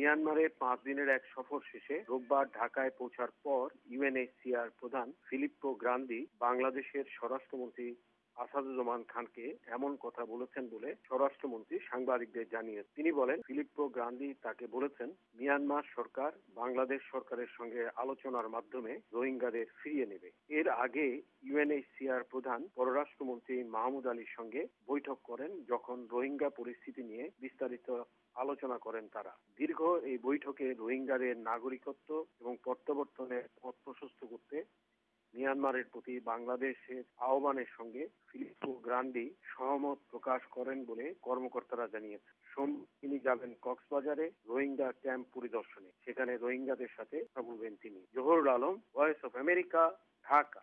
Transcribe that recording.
মিয়ানমারে 5 দিনের এক সফর শেষে রোববার ঢাকায় পৌঁছার পর ইউএনএইচসিআর প্রধান ফিলিপ্পো গ্রান্দি বাংলাদেশের স্বরাষ্ট্রমন্ত্রী আসাদুজ্জামান খানকে এমন কথা বলেছেন বলে স্বরাষ্ট্রমন্ত্রী সাংবাদিকদের জানিয়েছেন। তিনি বলেন, ফিলিপ্পো গ্রান্দি তাকে বলেছেন মিয়ানমার সরকার বাংলাদেশ সরকারের সঙ্গে আলোচনার মাধ্যমে রোহিঙ্গাদের ফিরিয়ে নেবে। এর আগে ইউএনএইচসিআর প্রধান পররাষ্ট্রমন্ত্রী মাহমুদ আলীর সঙ্গে বৈঠক করেন, যখন রোহিঙ্গা পরিস্থিতি নিয়ে বিস্তারিত আলোচনা করেন তারা। দীর্ঘ এই বৈঠকে রোহিঙ্গাদের নাগরিকত্ব এবং প্রত্যাবর্তনের পথ প্রশস্ত করতে মিয়ানমারের প্রতি বাংলাদেশের আহ্বানের সঙ্গে ফিলিপ্পো গ্রান্ডি সহমত প্রকাশ করেন বলে কর্মকর্তারা জানিয়েছেন। তিনি যাবেন কক্সবাজারে রোহিঙ্গা ক্যাম্প পরিদর্শনে। সেখানে রোহিঙ্গাদের সাথে কথা বলবেন তিনি। Zahurul Alam, Voice of America, Dhaka.